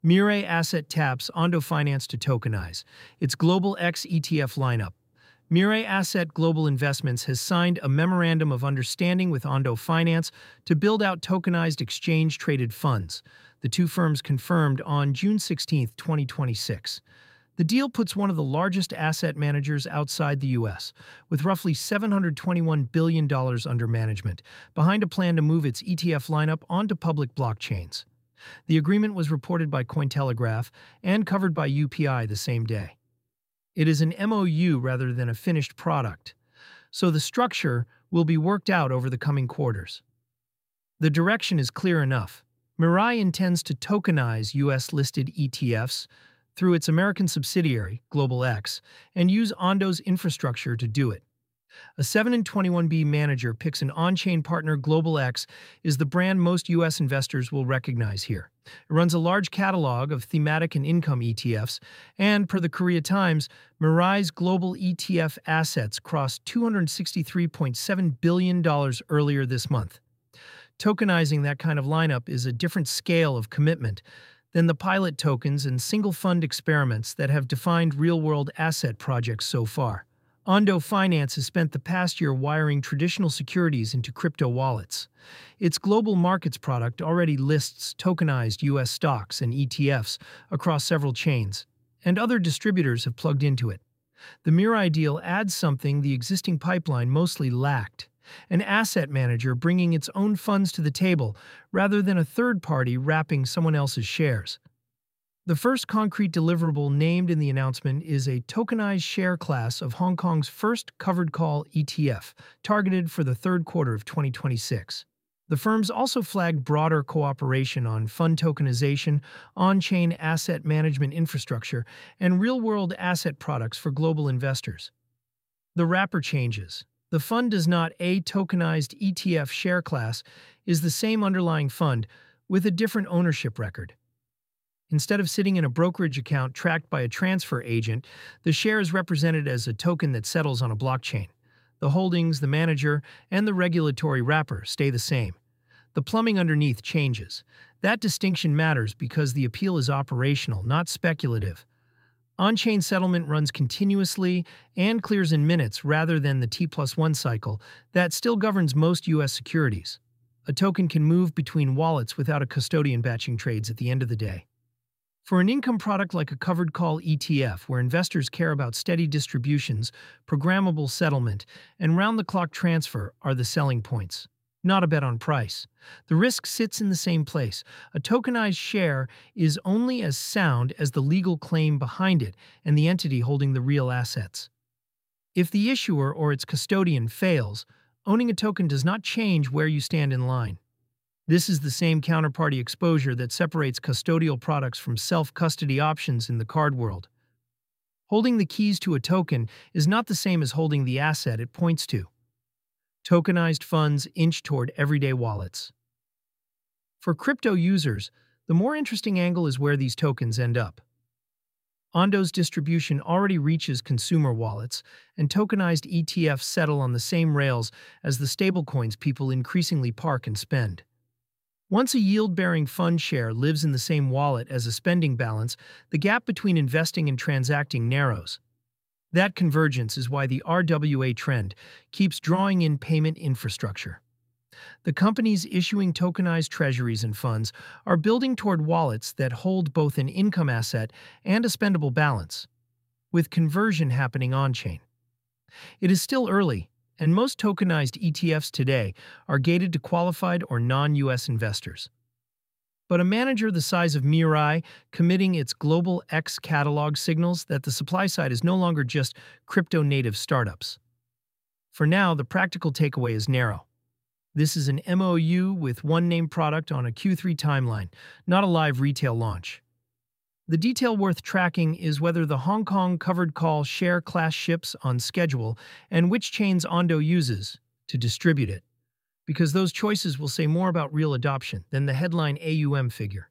Mirai Asset taps Ondo Finance to tokenize its Global X ETF lineup. Mirai Asset Global Investments has signed a memorandum of understanding with Ondo Finance to build out tokenized exchange-traded funds. The two firms confirmed on June 16, 2026. The deal puts one of the largest asset managers outside the U.S., with roughly $721 billion under management, behind a plan to move its ETF lineup onto public blockchains. The agreement was reported by Cointelegraph and covered by UPI the same day. It is an MOU rather than a finished product, so the structure will be worked out over the coming quarters. The direction is clear enough. Mirai intends to tokenize U.S.-listed ETFs through its American subsidiary, Global X, and use Ondo's infrastructure to do it. A 721B manager picks an on-chain partner. Global X is the brand most U.S. investors will recognize here. It runs a large catalog of thematic and income ETFs, and per the Korea Times, Mirai's global ETF assets crossed $263.7 billion earlier this month. Tokenizing that kind of lineup is a different scale of commitment than the pilot tokens and single-fund experiments that have defined real-world asset projects so far. Ondo Finance has spent the past year wiring traditional securities into crypto wallets. Its global markets product already lists tokenized U.S. stocks and ETFs across several chains, and other distributors have plugged into it. The Mirai deal adds something the existing pipeline mostly lacked: an asset manager bringing its own funds to the table rather than a third party wrapping someone else's shares. The first concrete deliverable named in the announcement is a tokenized share class of Hong Kong's first covered call ETF, targeted for the third quarter of 2026. The firms also flagged broader cooperation on fund tokenization, on-chain asset management infrastructure, and real-world asset products for global investors. The wrapper changes. The fund does not a tokenized ETF share class is the same underlying fund with a different ownership record. Instead of sitting in a brokerage account tracked by a transfer agent, the share is represented as a token that settles on a blockchain. The holdings, the manager, and the regulatory wrapper stay the same. The plumbing underneath changes. That distinction matters because the appeal is operational, not speculative. On-chain settlement runs continuously and clears in minutes rather than the T+1 cycle that still governs most U.S. securities. A token can move between wallets without a custodian batching trades at the end of the day. For an income product like a covered call ETF, where investors care about steady distributions, programmable settlement, and round-the-clock transfer are the selling points, not a bet on price. The risk sits in the same place. A tokenized share is only as sound as the legal claim behind it and the entity holding the real assets. If the issuer or its custodian fails, owning a token does not change where you stand in line. This is the same counterparty exposure that separates custodial products from self-custody options in the card world. Holding the keys to a token is not the same as holding the asset it points to. Tokenized funds inch toward everyday wallets. For crypto users, the more interesting angle is where these tokens end up. Ondo's distribution already reaches consumer wallets, and tokenized ETFs settle on the same rails as the stablecoins people increasingly park and spend. Once a yield-bearing fund share lives in the same wallet as a spending balance, the gap between investing and transacting narrows. That convergence is why the RWA trend keeps drawing in payment infrastructure. The companies issuing tokenized treasuries and funds are building toward wallets that hold both an income asset and a spendable balance, with conversion happening on-chain. It is still early, and most tokenized ETFs today are gated to qualified or non-U.S. investors. But a manager the size of Mirai committing its Global X catalog signals that the supply side is no longer just crypto-native startups. For now, the practical takeaway is narrow. This is an MOU with one named product on a Q3 timeline, not a live retail launch. The detail worth tracking is whether the Hong Kong covered call share class ships on schedule and which chains Ondo uses to distribute it, because those choices will say more about real adoption than the headline AUM figure.